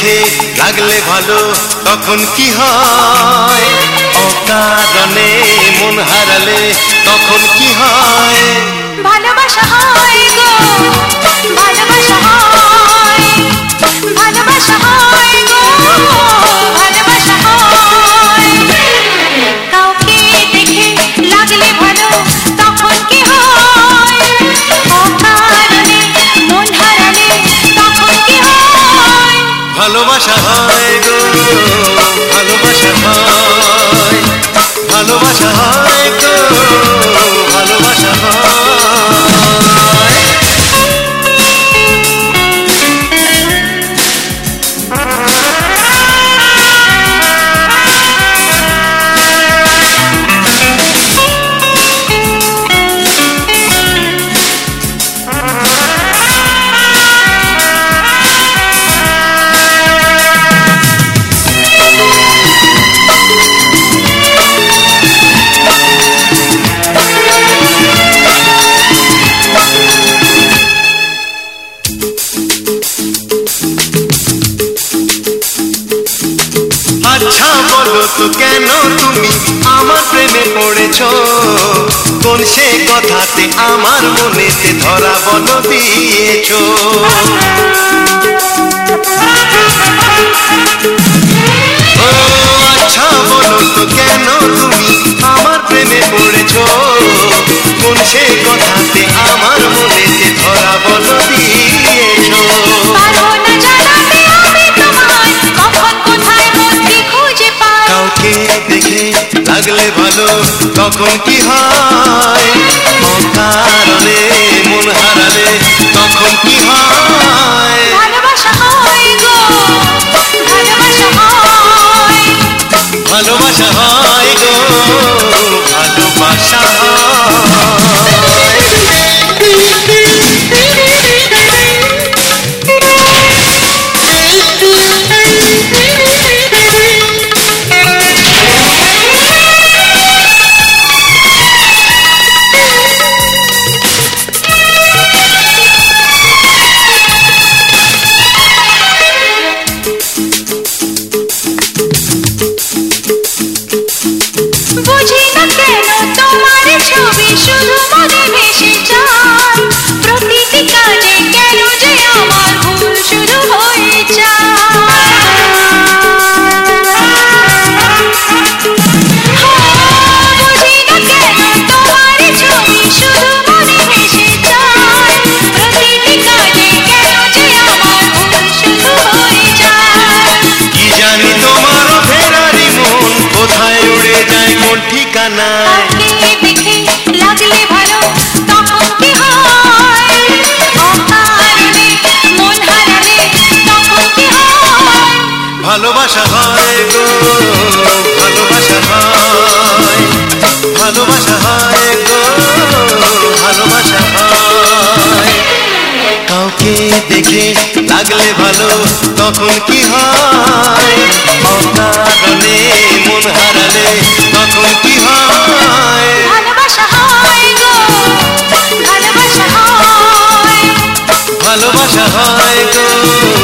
দেখে লাগলে ভালো তখন কি হয়, অকারণে মন হারালে তখন কি হয়? ভালোবাসা হয় গো, ভালোবাসা হয়, ভালোবাসা হয় গো, ভালোবাসা হয়। কাউকে দেখে লাগলে ভালো তখন কি হয়, অকারণে মন হারালে তখন কি হয়? ভালোবাসা হয় গো, ভালোবাসা হয়, ভালোবাসা হয় গো, ভালোবাসা হয়। আচ্ছা বলো তো কেন তুমি আমার প্রেমে পড়েছো, কোন সে কথাতে আমার মনেতে ধরা বলো দিয়েছো? ও আচ্ছা বলো তো কেন তুমি আমার প্রেমে পড়েছো, কোন সে কথাতে আমার মনেতে ধরা বলো দিয়েছো? কাউকে দেখে লাগলে ভালো তখন কি হয়, অকারণে মন হারালে তখন কি হয়? ভালোবাসা হয় গো, ভালোবাসা হয়, ভালোবাসা হয় গো, ভালোবাসা বুঝি না কেন তোমার ছবি শুধু মনে ভেসে যায়, প্রতিটি কাজে কেন যে আমার ভুল শুরু হয়ে যায়। বুঝি না কেন তোমার ছবি শুধু মনে ভেসে যায়, প্রতিটি কাজে কেন যে আমার ভুল শুরু হয়ে যায়। কি জানি তোমার ফেরারি মন কোথায় উড়ে যায় কোন ঠিকানায়? কাউকে দেখে লাগলে ভালো তখন কি হয়, অকারণে মন হারালে তখন কি হয়? ভালোবাসা হয় গো, ভালোবাসা হয়, ভালোবাসা হয় গো, ভালোবাসা হয়। কাউকে দেখে লাগলে ভালো তখন কি হয়, অকারণে মন হারালে তখন কি হয়? ভালোবাসা হয় গো, ভালোবাসা হয়, ভালোবাসা হয় গো,